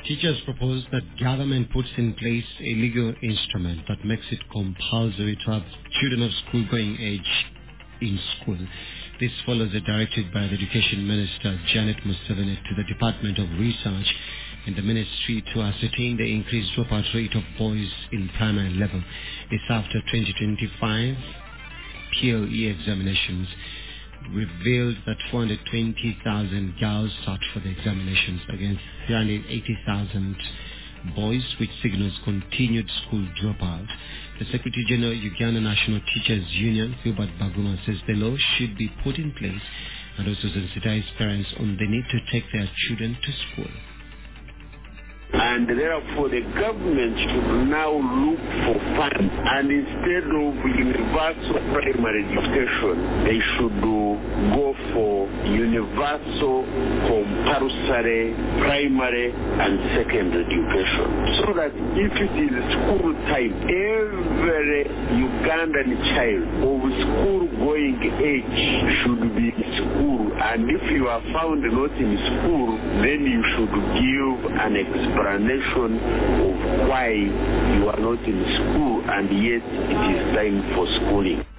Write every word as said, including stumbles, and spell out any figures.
Teachers propose that government puts in place a legal instrument that makes it compulsory to have children of school-going age in school. This follows a directive by the Education Minister Janet Museveni to the Department of Research in the Ministry to ascertain the increased dropout rate of boys in primary level. This after twenty twenty-five P L E examinations revealed that four hundred twenty thousand girls sat for the examinations against three hundred eighty thousand boys, which signals continued school dropout. The Secretary General Uganda National Teachers Union, Gilbert Baguma, says the law should be put in place and also sensitize parents on the need to take their children to school. And therefore the government should now look for funds, and instead of universal primary education, they should go for universal compulsory primary and secondary education. So that if it is school time, every Ugandan child of school going age should be in school, and if you are found not in school, then you should give an explanation explanation of why you are not in school and yet it is time for schooling.